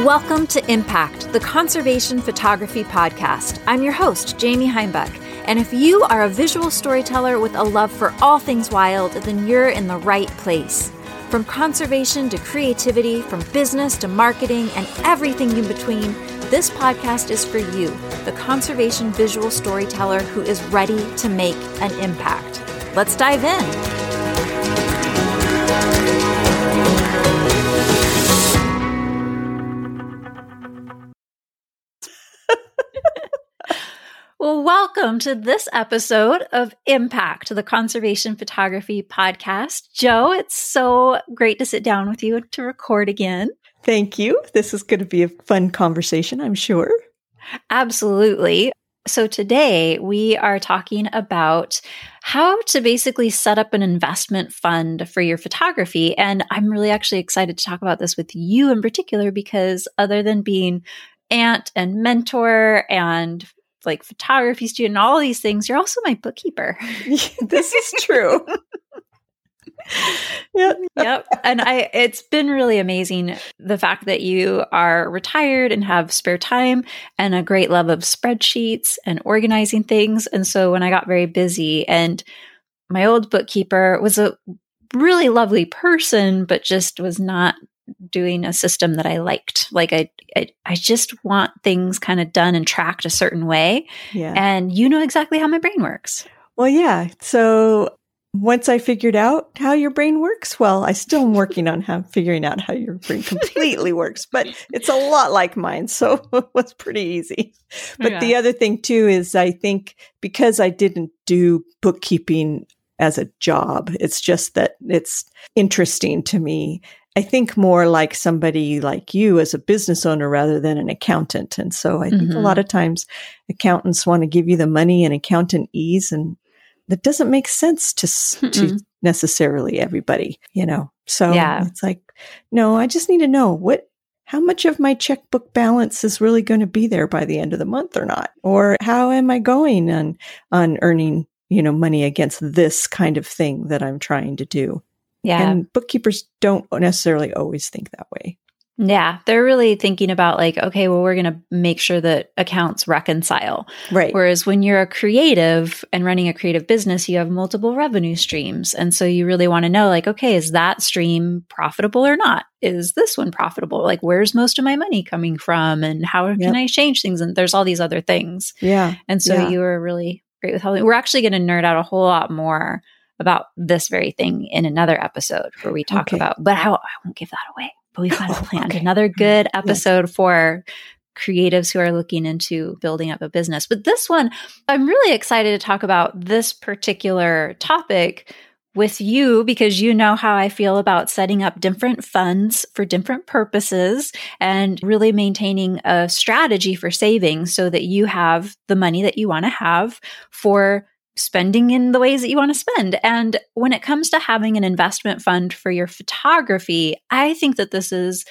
Welcome to Impact, the Conservation Photography Podcast. I'm your host, Jamie Heimbuck. And if you are a visual storyteller with a love for all things wild, then you're in the right place. From conservation to creativity, from business to marketing, and everything in between, this podcast is for you, the conservation visual storyteller who is ready to make an impact. Let's dive in. Well, welcome to this episode of Impact, the Conservation Photography Podcast. Jo, it's so great to sit down with you to record again. Thank you. This is going to be a fun conversation, I'm sure. Absolutely. So today we are talking about how to basically set up an investment fund for your photography. And I'm really actually excited to talk about this with you in particular, because other than being aunt and mentor and like photography student, all these things, you're also my bookkeeper. This is true. Yep. And it's been really amazing, the fact that you are retired and have spare time and a great love of spreadsheets and organizing things. And so when I got very busy, and my old bookkeeper was a really lovely person, but just was not doing a system that I liked. Like I just want things kind of done and tracked a certain way. Yeah. And you know exactly how my brain works. Well, yeah. So once I figured out how your brain works, well, I still am working on figuring out how your brain completely works, but it's a lot like mine. So it was pretty easy. But the other thing too is I think because I didn't do bookkeeping as a job, it's just that it's interesting to me. I think more like somebody like you as a business owner rather than an accountant. And so I think a lot of times accountants want to give you the money and accountant ease, and that doesn't make sense to necessarily everybody, you know? So it's like, no, I just need to know how much of my checkbook balance is really going to be there by the end of the month or not? Or how am I going on earning, money against this kind of thing that I'm trying to do? Yeah. And bookkeepers don't necessarily always think that way. Yeah. They're really thinking about like, okay, well, we're going to make sure that accounts reconcile. Right. Whereas when you're a creative and running a creative business, you have multiple revenue streams. And so you really want to know like, okay, is that stream profitable or not? Is this one profitable? Like, where's most of my money coming from? And how can I change things? And there's all these other things. Yeah. And so you were really great with helping. We're actually going to nerd out a whole lot more about this very thing in another episode where we talk about, but I won't give that away, but we've got it planned. Another good episode for creatives who are looking into building up a business. But this one, I'm really excited to talk about this particular topic with you, because you know how I feel about setting up different funds for different purposes and really maintaining a strategy for saving so that you have the money that you want to have for spending in the ways that you want to spend. And when it comes to having an investment fund for your photography, I think that this is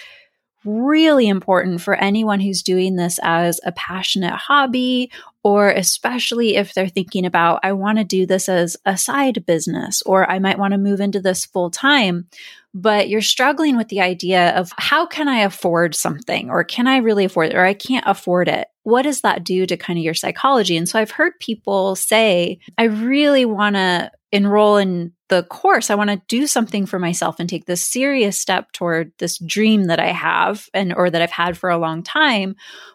really important for anyone who's doing this as a passionate hobby, or especially if they're thinking about, I want to do this as a side business, or I might want to move into this full time, but you're struggling with the idea of how can I afford something, or can I really afford it, or I can't afford it. What does that do to kind of your psychology? And so I've heard people say, I really want to enroll in the course. I want to do something for myself and take this serious step toward this dream that I have or that I've had for a long time.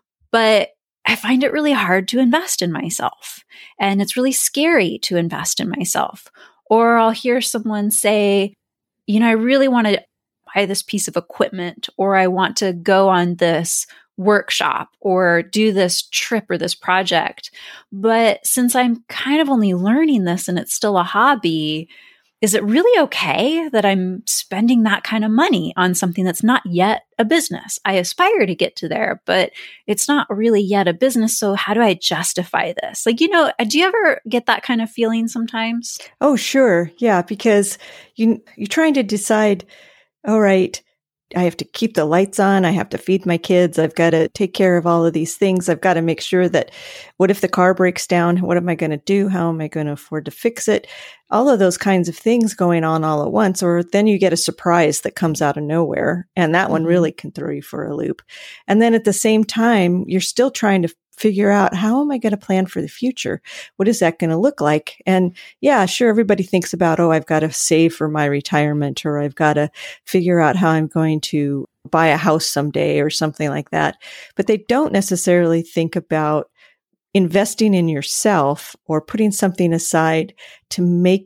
But I find it really hard to invest in myself. And it's really scary to invest in myself. Or I'll hear someone say, I really want to buy this piece of equipment, or I want to go on this workshop or do this trip or this project. But since I'm kind of only learning this and it's still a hobby, is it really okay that I'm spending that kind of money on something that's not yet a business? I aspire to get to there, but it's not really yet a business. So how do I justify this? Like, do you ever get that kind of feeling sometimes? Oh, sure. Yeah. Because you're trying to decide, all right, I have to keep the lights on. I have to feed my kids. I've got to take care of all of these things. I've got to make sure that what if the car breaks down? What am I going to do? How am I going to afford to fix it? All of those kinds of things going on all at once. Or then you get a surprise that comes out of nowhere. And that one really can throw you for a loop. And then at the same time, you're still trying to figure out, how am I going to plan for the future? What is that going to look like? And yeah, sure, everybody thinks about, oh, I've got to save for my retirement, or I've got to figure out how I'm going to buy a house someday or something like that. But they don't necessarily think about investing in yourself or putting something aside to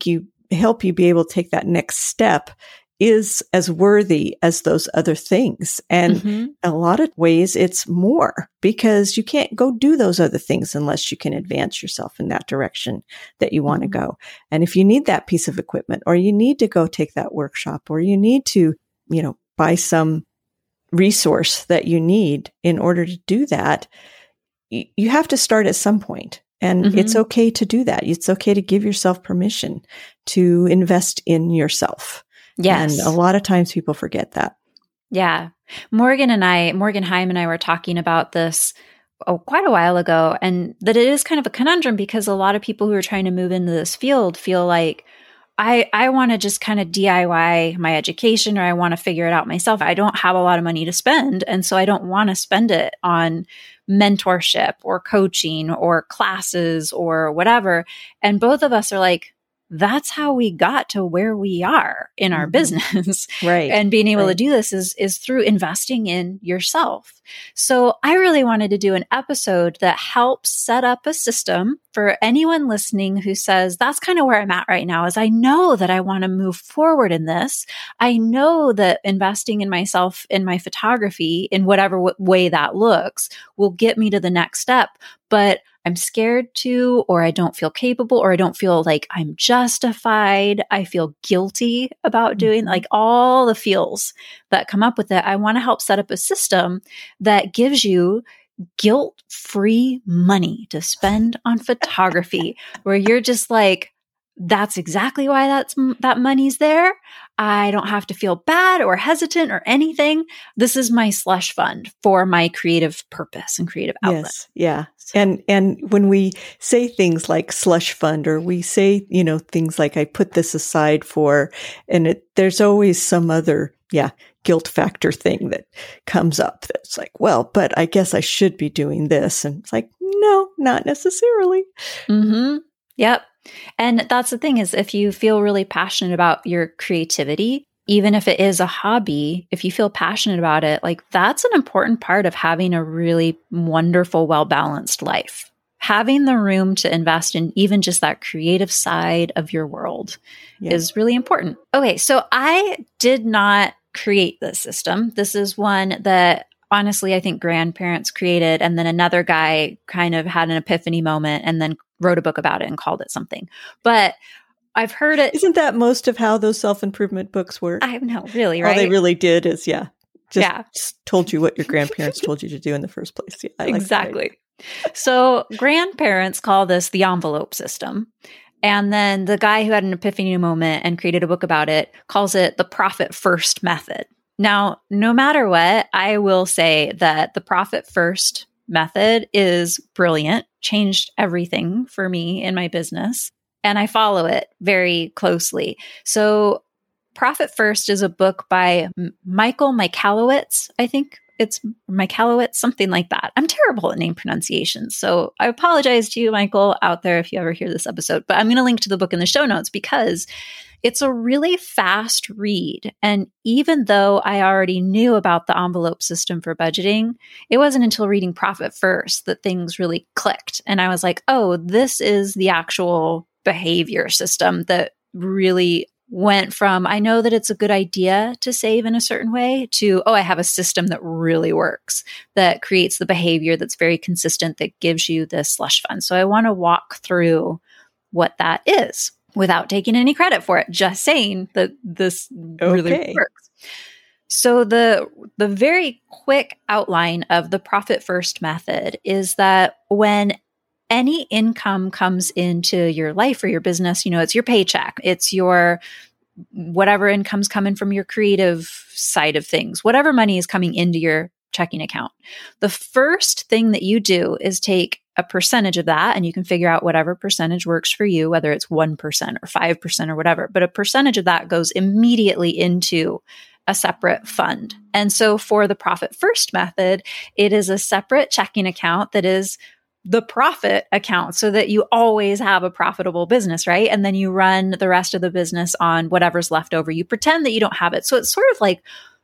help you be able to take that next step is as worthy as those other things. And a lot of ways it's more, because you can't go do those other things unless you can advance yourself in that direction that you want to go. And if you need that piece of equipment, or you need to go take that workshop, or you need to, buy some resource that you need in order to do that, you have to start at some point. And it's okay to do that. It's okay to give yourself permission to invest in yourself. Yes. And a lot of times people forget that. Yeah. Morgan Heim and I were talking about this quite a while ago, and that it is kind of a conundrum, because a lot of people who are trying to move into this field feel like, I want to just kind of DIY my education, or I want to figure it out myself. I don't have a lot of money to spend. And so I don't want to spend it on mentorship or coaching or classes or whatever. And both of us are like, that's how we got to where we are in our business. Right. And being able to do this is through investing in yourself. So I really wanted to do an episode that helps set up a system for anyone listening who says, that's kind of where I'm at right now, is I know that I want to move forward in this. I know that investing in myself, in my photography, in whatever way that looks, will get me to the next step. But I'm scared to, or I don't feel capable, or I don't feel like I'm justified. I feel guilty about doing, like, all the feels that come up with it. I want to help set up a system that gives you guilt-free money to spend on photography, where you're just like, that's exactly why that money's there. I don't have to feel bad or hesitant or anything. This is my slush fund for my creative purpose and creative outlet. Yes. Yeah. And when we say things like slush fund, or we say, things like, I put this aside for, and there's always some other, guilt factor thing that comes up that's like, well, but I guess I should be doing this. And it's like, no, not necessarily. Yep. And that's the thing, is if you feel really passionate about your creativity, even if it is a hobby, if you feel passionate about it, like, that's an important part of having a really wonderful, well-balanced life. Having the room to invest in even just that creative side of your world is really important. Okay, so I did not create this system. This is one that honestly, I think grandparents created, and then another guy kind of had an epiphany moment and then wrote a book about it and called it something. But I've heard it. Isn't that most of how those self-improvement books work? I know, really, right? All they really did is, just told you what your grandparents told you to do in the first place. Yeah, exactly. So grandparents call this the envelope system. And then the guy who had an epiphany moment and created a book about it calls it the profit first method. Now, no matter what, I will say that the profit first method is brilliant, changed everything for me in my business, and I follow it very closely. So Profit First is a book by Michael Michalowicz. I think it's Michalowicz, something like that. I'm terrible at name pronunciations, so I apologize to you, Michael, out there if you ever hear this episode. But I'm going to link to the book in the show notes, because it's a really fast read. And even though I already knew about the envelope system for budgeting, it wasn't until reading Profit First that things really clicked. And I was like, oh, this is the actual behavior system that really went from, I know that it's a good idea to save in a certain way, to, oh, I have a system that really works, that creates the behavior that's very consistent, that gives you this slush fund. So I want to walk through what that is without taking any credit for it, just saying that this really works. So the very quick outline of the Profit First method is that when any income comes into your life or your business, it's your paycheck, it's your whatever income's coming from your creative side of things, whatever money is coming into your checking account. The first thing that you do is take a percentage of that, and you can figure out whatever percentage works for you, whether it's 1% or 5% or whatever, but a percentage of that goes immediately into a separate fund. And so for the Profit First method, it is a separate checking account that is the profit account so that you always have a profitable business, right? And then you run the rest of the business on whatever's left over. You pretend that you don't have it. So it's sort of like,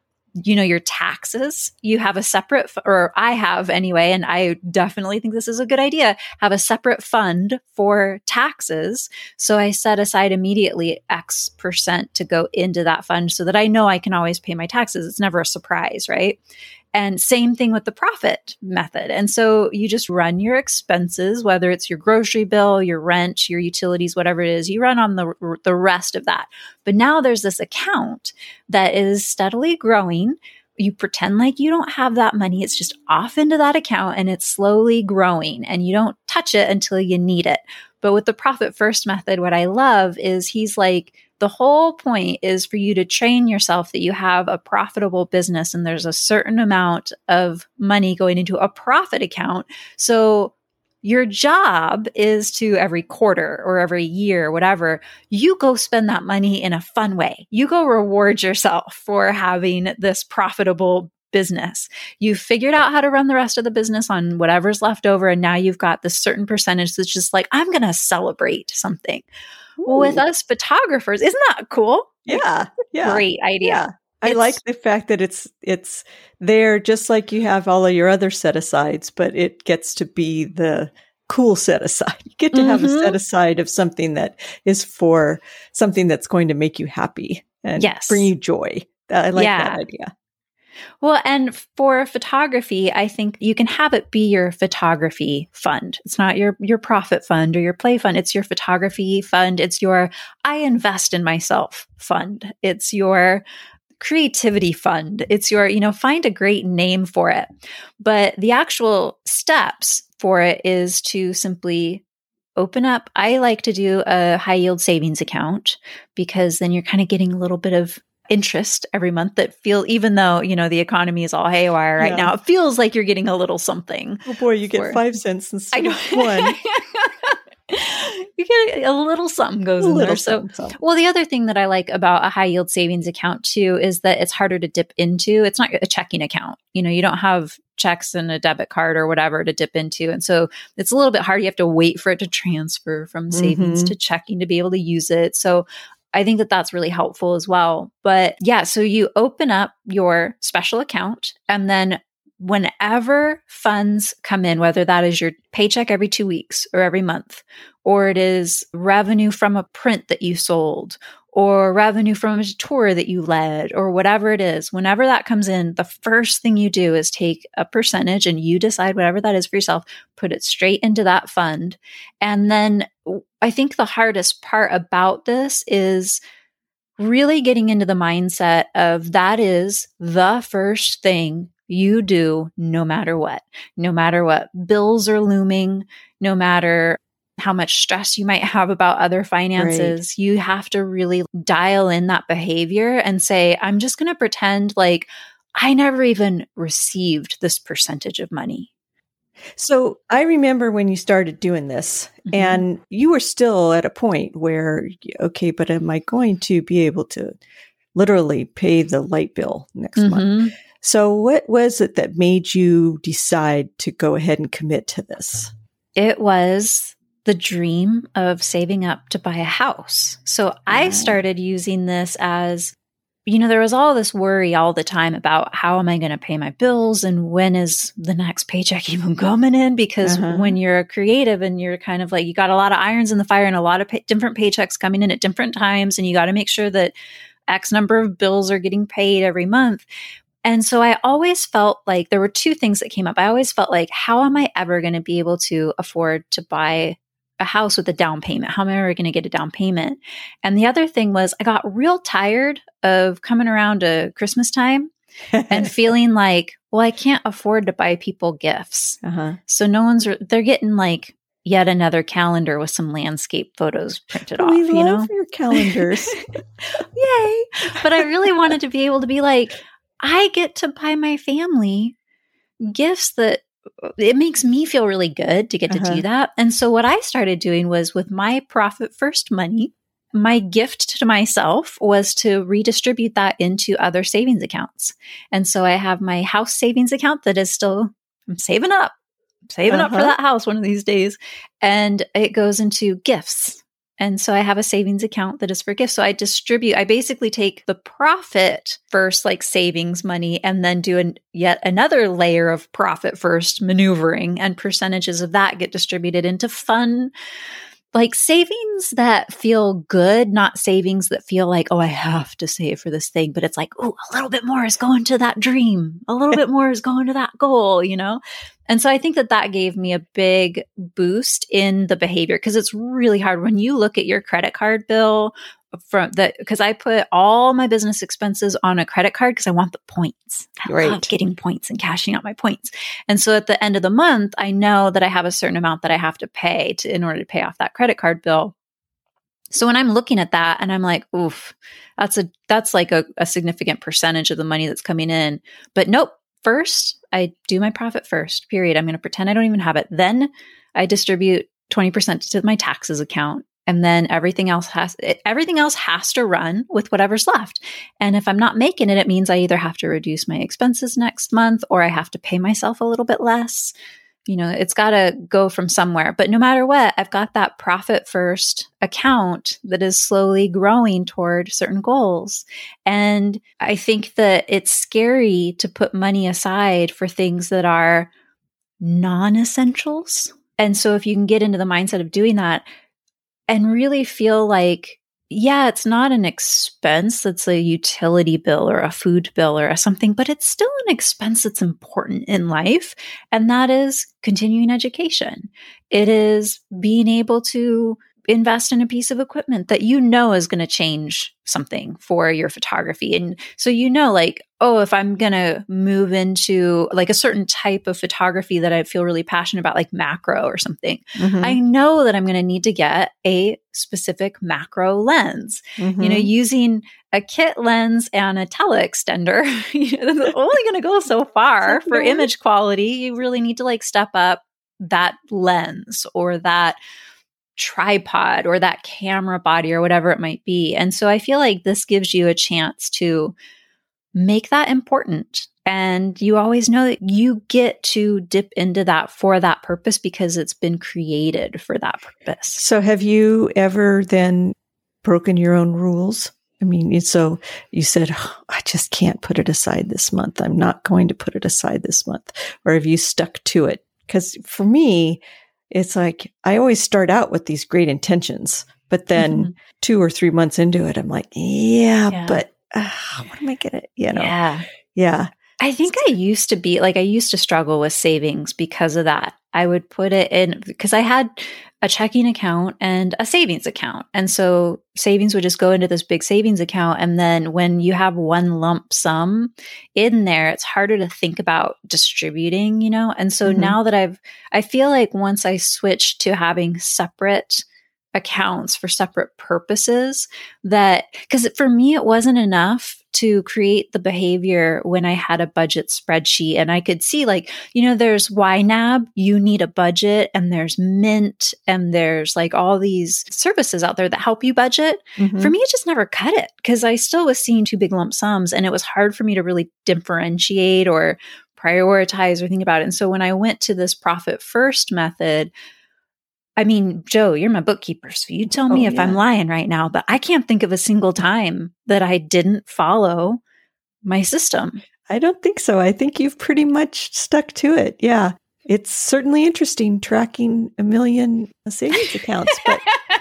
your taxes, you have a separate, or I have anyway, and I definitely think this is a good idea, have a separate fund for taxes. So I set aside immediately X percent to go into that fund so that I know I can always pay my taxes. It's never a surprise, right? And same thing with the profit method. And so you just run your expenses, whether it's your grocery bill, your rent, your utilities, whatever it is, you run on the rest of that. But now there's this account that is steadily growing. You pretend like you don't have that money. It's just off into that account and it's slowly growing and you don't touch it until you need it. But with the Profit First method, what I love is he's like, the whole point is for you to train yourself that you have a profitable business and there's a certain amount of money going into a profit account. So your job is to every quarter or every year, whatever, you go spend that money in a fun way. You go reward yourself for having this profitable business. You've figured out how to run the rest of the business on whatever's left over. And now you've got this certain percentage that's just like, I'm going to celebrate something. Well, with us photographers, isn't that cool? Yeah. Great idea. Yeah. I like the fact that it's there just like you have all of your other set-asides, but it gets to be the cool set-aside. You get to have a set-aside of something that is for something that's going to make you happy and bring you joy. I like that idea. Well, and for photography, I think you can have it be your photography fund. It's not your profit fund or your play fund. It's your photography fund. It's your I invest in myself fund. It's your creativity fund. It's your, find a great name for it. But the actual steps for it is to simply open up. I like to do a high yield savings account because then you're kind of getting a little bit of interest every month that even though, the economy is all haywire right now, it feels like you're getting a little something. Oh boy, you get 5 cents instead of 1. You get a little something goes in there. So, well, the other thing that I like about a high yield savings account too, is that it's harder to dip into. It's not a checking account. You don't have checks and a debit card or whatever to dip into. And so it's a little bit hard. You have to wait for it to transfer from savings to checking to be able to use it. So I think that that's really helpful as well. But yeah, so you open up your special account and then whenever funds come in, whether that is your paycheck every 2 weeks or every month, or it is revenue from a print that you sold, or revenue from a tour that you led, or whatever it is, whenever that comes in, the first thing you do is take a percentage and you decide whatever that is for yourself, put it straight into that fund. And then I think the hardest part about this is really getting into the mindset of that is the first thing you do no matter what bills are looming, no matter how much stress you might have about other finances, right. You have to really dial in that behavior and say, I'm just going to pretend like I never even received this percentage of money. So I remember when you started doing this and you were still at a point where, okay, but am I going to be able to literally pay the light bill next month? So what was it that made you decide to go ahead and commit to this? It was the dream of saving up to buy a house. So I started using this as, there was all this worry all the time about how am I going to pay my bills and when is the next paycheck even coming in? Because when you're a creative and you're kind of like, you got a lot of irons in the fire and a lot of different paychecks coming in at different times, and you got to make sure that X number of bills are getting paid every month. And so I always felt like there were two things that came up. I always felt like, how am I ever going to be able to afford to buy a house with a down payment? How am I ever going to get a down payment? And the other thing was I got real tired of coming around to Christmas time and feeling like, well, I can't afford to buy people gifts. So they're getting like, yet another calendar with some landscape photos printed off. We love you know, your calendars. Yay! But I really wanted to be able to be like, I get to buy my family gifts that it makes me feel really good to get to do that. And so what I started doing was with my Profit First money, my gift to myself was to redistribute that into other savings accounts. And so I have my house savings account that is still, I'm saving up for that house one of these days. And it goes into gifts. And so I have a savings account that is for gifts. So I basically take the Profit First, like savings money, and then do yet another layer of Profit First maneuvering, and percentages of that get distributed into fun, like savings that feel good, not savings that feel like, oh, I have to save for this thing. But it's like, oh, a little bit more is going to that dream. A little bit more is going to that goal, you know? And so I think that gave me a big boost in the behavior, because it's really hard when you look at your credit card bill because I put all my business expenses on a credit card because I want the points. I love getting points and cashing out my points. And so at the end of the month, I know that I have a certain amount that I have to pay in order to pay off that credit card bill. So when I'm looking at that and I'm like, oof, that's like a significant percentage of the money that's coming in. But nope. First, I do my Profit First, period. I'm going to pretend I don't even have it. Then I distribute 20% to my taxes account. And then everything else has to run with whatever's left. And if I'm not making it, it means I either have to reduce my expenses next month, or I have to pay myself a little bit less. You know, it's got to go from somewhere. But no matter what, I've got that Profit First account that is slowly growing toward certain goals. And I think that it's scary to put money aside for things that are non-essentials. And so if you can get into the mindset of doing that and really feel like, yeah, it's not an expense that's a utility bill or a food bill or something, but it's still an expense that's important in life. And that is continuing education. It is being able to invest in a piece of equipment that you know is going to change something for your photography. And so, you know, like, oh, if I'm going to move into like a certain type of photography that I feel really passionate about, like macro or something, I know that I'm going to need to get a specific macro lens. You know, using a kit lens and a teleextender, it's only going to go so far for image quality. You really need to like step up that lens or that tripod or that camera body or whatever it might be. And so I feel like this gives you a chance to make that important. And you always know that you get to dip into that for that purpose because it's been created for that purpose. So have you ever then broken your own rules? I mean, so you said, oh, I just can't put it aside this month. I'm not going to put it aside this month. Or have you stuck to it? Because for me, it's like, I always start out with these great intentions, but then 2 or 3 months into it, I'm like, but what am I going to, you know? Yeah. I think I used to struggle with savings because of that. I would put it in because I had a checking account and a savings account. And so savings would just go into this big savings account. And then when you have one lump sum in there, it's harder to think about distributing, you know? And so now that I feel like once I switched to having separate accounts for separate purposes, that because for me, it wasn't enough to create the behavior when I had a budget spreadsheet and I could see like, you know, there's YNAB, you need a budget, and there's Mint, and there's like all these services out there that help you budget. For me, it just never cut it because I still was seeing too big lump sums and it was hard for me to really differentiate or prioritize or think about it. And so when I went to this Profit First method, I mean, Joe, you're my bookkeeper, so you tell me if I'm lying right now, but I can't think of a single time that I didn't follow my system. I don't think so. I think you've pretty much stuck to it. Yeah. It's certainly interesting tracking 1 million savings accounts, but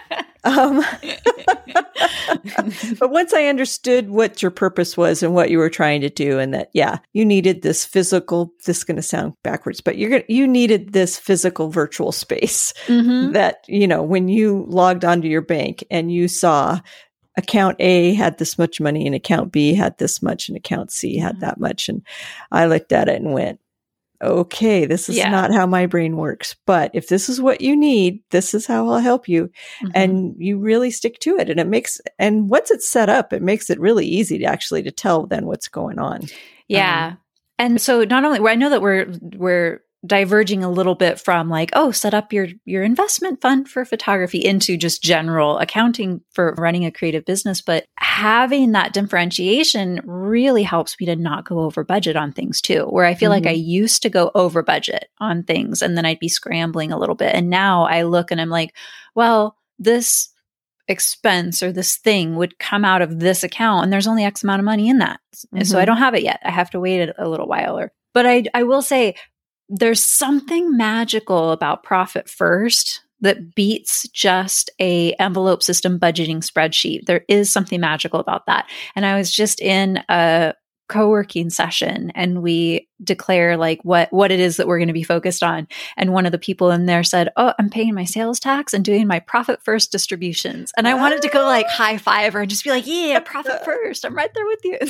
but once I understood what your purpose was and what you were trying to do, and that, you needed this physical, this is going to sound backwards, but you needed this physical virtual space that, you know, when you logged onto your bank and you saw account A had this much money and account B had this much and account C had that much. And I looked at it and went, okay, this is not how my brain works, but if this is what you need, this is how I'll help you. Mm-hmm. And you really stick to it. And once it's set up, it makes it really easy to tell then what's going on. Yeah. And so not only, I know that we're diverging a little bit from like, set up your investment fund for photography into just general accounting for running a creative business. But having that differentiation really helps me to not go over budget on things too, where I feel like I used to go over budget on things and then I'd be scrambling a little bit. And now I look and I'm like, well, this expense or this thing would come out of this account and there's only X amount of money in that. And so I don't have it yet. I have to wait a little while. But I will say, there's something magical about Profit First that beats just a envelope system budgeting spreadsheet. There is something magical about that. And I was just in a co-working session and we declare like what it is that we're going to be focused on. And one of the people in there said, I'm paying my sales tax and doing my Profit First distributions. And I wanted to go like high five her and just be like, yeah, Profit First. I'm right there with you.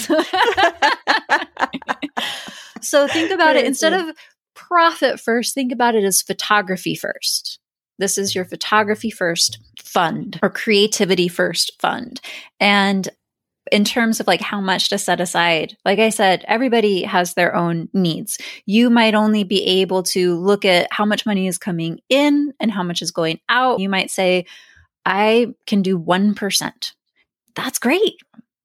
So think about it instead of Profit First, think about it as photography first. This is your photography first fund or creativity first fund. And in terms of like how much to set aside, like I said, everybody has their own needs. You might only be able to look at how much money is coming in and how much is going out. You might say, I can do 1%. That's great.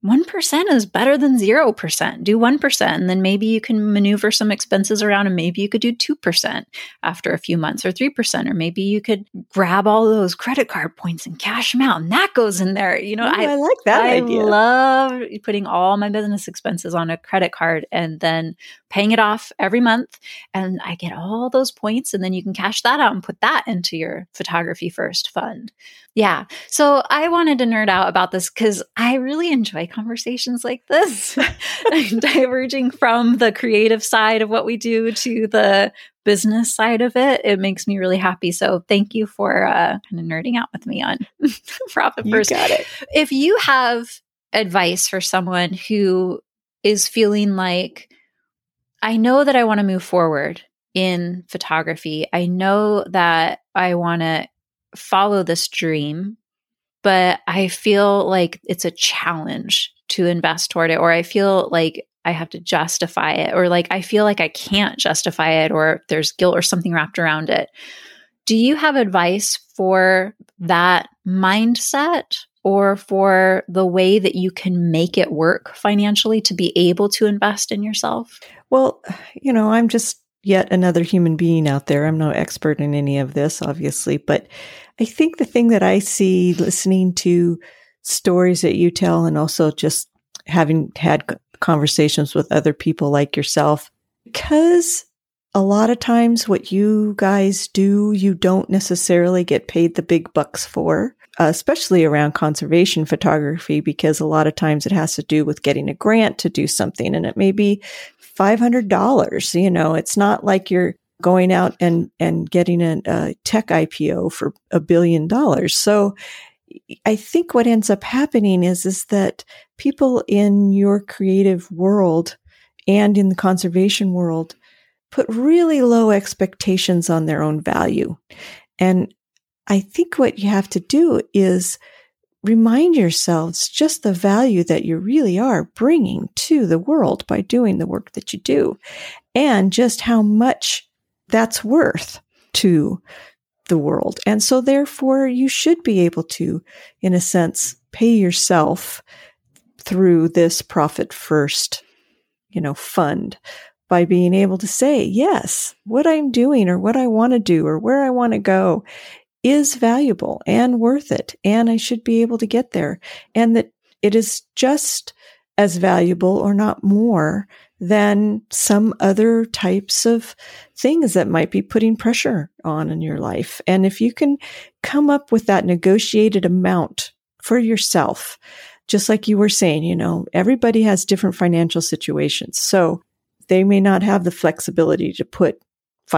1% is better than 0%. Do 1%. And then maybe you can maneuver some expenses around and maybe you could do 2% after a few months or 3%. Or maybe you could grab all those credit card points and cash them out and that goes in there. You know, I like that idea. I love putting all my business expenses on a credit card and then paying it off every month. And I get all those points and then you can cash that out and put that into your photography first fund. Yeah. So I wanted to nerd out about this because I really enjoy conversations like this, diverging from the creative side of what we do to the business side of it. It makes me really happy. So thank you for kind of nerding out with me on Profit First. You got it. If you have advice for someone who is feeling like, I know that I want to move forward in photography. I know that I want to follow this dream, but I feel like it's a challenge to invest toward it, or I feel like I have to justify it, or like I feel like I can't justify it, or there's guilt or something wrapped around it. Do you have advice for that mindset or for the way that you can make it work financially to be able to invest in yourself? Well, I'm just yet another human being out there. I'm no expert in any of this, obviously, but I think the thing that I see listening to stories that you tell and also just having had conversations with other people like yourself, because a lot of times what you guys do, you don't necessarily get paid the big bucks for, especially around conservation photography, because a lot of times it has to do with getting a grant to do something and it may be $500. It's not like you're going out and getting a tech IPO for $1 billion. So I think what ends up happening is that people in your creative world and in the conservation world put really low expectations on their own value. And I think what you have to do is remind yourselves just the value that you really are bringing to the world by doing the work that you do, and just how much that's worth to the world. And so therefore you should be able to, in a sense, pay yourself through this Profit First, fund by being able to say, yes, what I'm doing or what I want to do or where I want to go is valuable and worth it. And I should be able to get there. And that it is just as valuable or not more than some other types of things that might be putting pressure on in your life. And if you can come up with that negotiated amount for yourself, just like you were saying, everybody has different financial situations. So they may not have the flexibility to put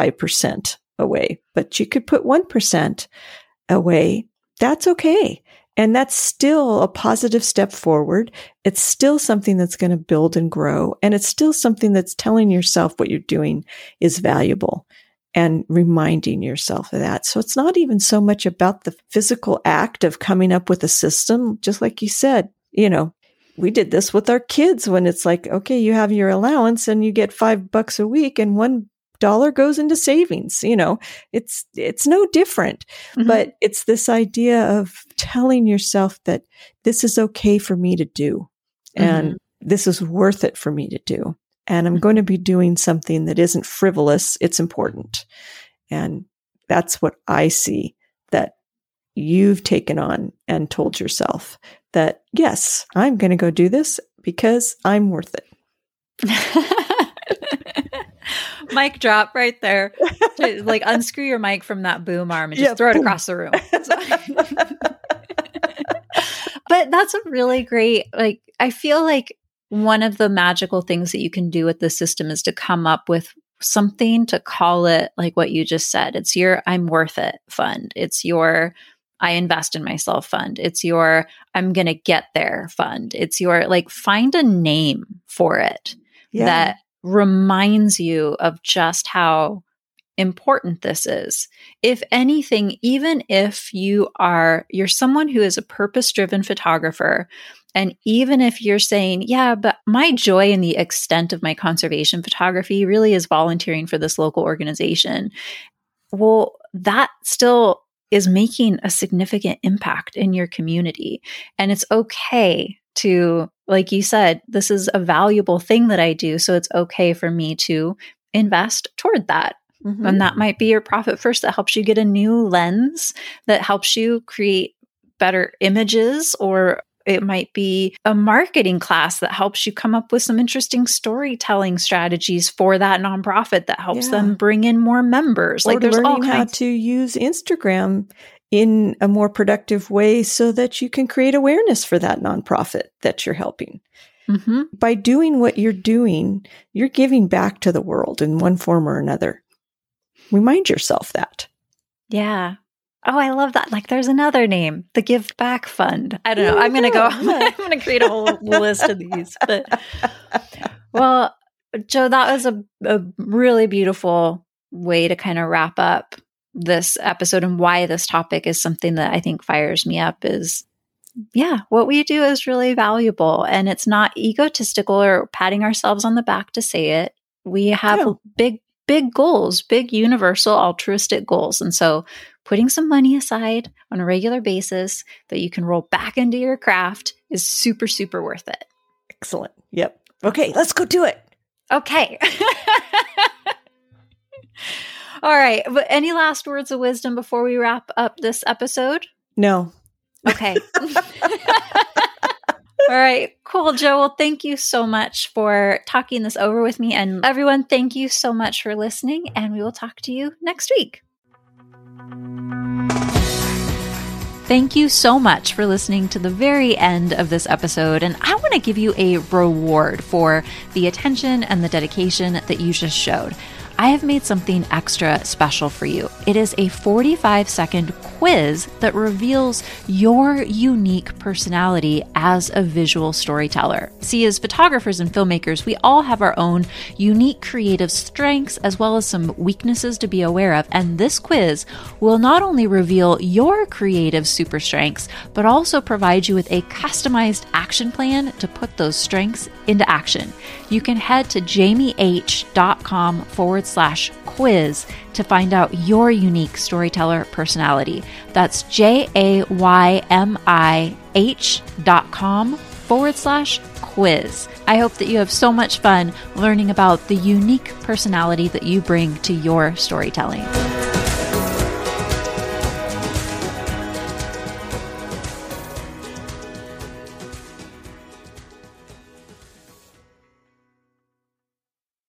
5% away, but you could put 1% away. That's okay. And that's still a positive step forward. It's still something that's going to build and grow. And it's still something that's telling yourself what you're doing is valuable and reminding yourself of that. So it's not even so much about the physical act of coming up with a system. Just like you said, we did this with our kids when it's like, okay, you have your allowance and you get $5 a week and $1 goes into savings. It's no different, but it's this idea of telling yourself that this is okay for me to do and this is worth it for me to do. And I'm going to be doing something that isn't frivolous. It's important. And that's what I see that you've taken on and told yourself that, yes, I'm going to go do this because I'm worth it. Mic drop right there. Like unscrew your mic from that boom arm and just throw it across the room. But that's a really great, I feel like one of the magical things that you can do with the system is to come up with something to call it, like what you just said. It's your I'm worth it fund. It's your I invest in myself fund. It's your I'm going to get there fund. It's your find a name for it that reminds you of just how important this is. If anything, even if you're someone who is a purpose-driven photographer, and even if you're saying, yeah, but my joy in the extent of my conservation photography really is volunteering for this local organization, well, that still is making a significant impact in your community. And it's okay to, like you said, this is a valuable thing that I do, so it's okay for me to invest toward that. And that might be your profit first that helps you get a new lens, that helps you create better images, or it might be a marketing class that helps you come up with some interesting storytelling strategies for that nonprofit that helps them bring in more members. Or there's learning how to use Instagram in a more productive way so that you can create awareness for that nonprofit that you're helping. By doing what you're doing, you're giving back to the world in one form or another. Remind yourself that. Yeah. Oh, I love that. There's another name, the Give Back Fund. I don't know. I'm going to go, I'm going to create a whole list of these. But, well, Jo, that was a really beautiful way to kind of wrap up this episode, and why this topic is something that I think fires me up is, what we do is really valuable, and it's not egotistical or patting ourselves on the back to say it. We have big goals, big universal altruistic goals. And so putting some money aside on a regular basis that you can roll back into your craft is super, super worth it. Excellent. Yep. Okay, let's go do it. Okay. All right. But any last words of wisdom before we wrap up this episode? No. Okay. All right. Cool, Jo. Well, thank you so much for talking this over with me. And everyone, thank you so much for listening. And we will talk to you next week. Thank you so much for listening to the very end of this episode. And I want to give you a reward for the attention and the dedication that you just showed. I have made something extra special for you. It is a 45-second quiz that reveals your unique personality as a visual storyteller. See, as photographers and filmmakers, we all have our own unique creative strengths as well as some weaknesses to be aware of. And this quiz will not only reveal your creative super strengths, but also provide you with a customized action plan to put those strengths into action. You can head to jamieh.com/quiz to find out your unique storyteller personality. That's JAYMIH.com/quiz. I hope that you have so much fun learning about the unique personality that you bring to your storytelling.